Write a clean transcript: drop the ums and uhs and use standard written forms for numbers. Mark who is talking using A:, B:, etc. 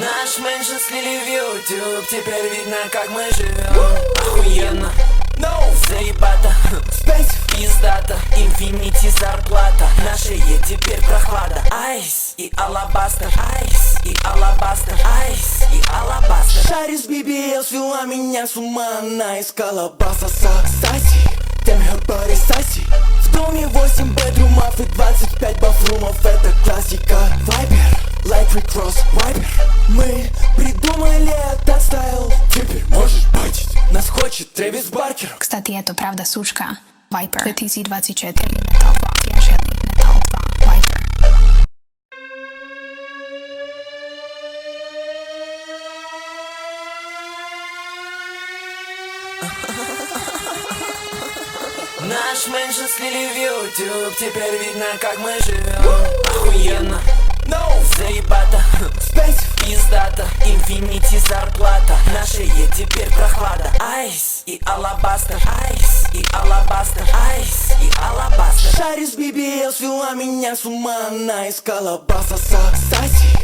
A: Наш меньше слили в YouTube, теперь видно, как мы живем. Охуенно, заебато, пиздата, инфинити зарплата. Наша теперь прохлада. Айс и алабастер, айс и алабастер, айс и алабастер.
B: Шарри с BBL свела меня с ума, она искала баса Саси, damn her body sassy. В доме 8 бедрумов и 25 бафрумов, это классика. Вайбер, like recross вайбер. Мы придумали этот стайл, теперь можешь бачить. Нас хочет Трэвис Баркер.
C: Kстати, это правда сучка. Viper 2024 Metal 2 Вяжетный Metal 2 Viper.
A: Наш меньше слили в YouTube, теперь видно, как мы живем. Охуенно, заебато, пиздата, инфинити зарплата. Наша теперь прохлада. Айс и алабастер, айс и алабастер, айс и алабастер.
B: Шарри с BBL свела меня с ума, она искала баса Саси,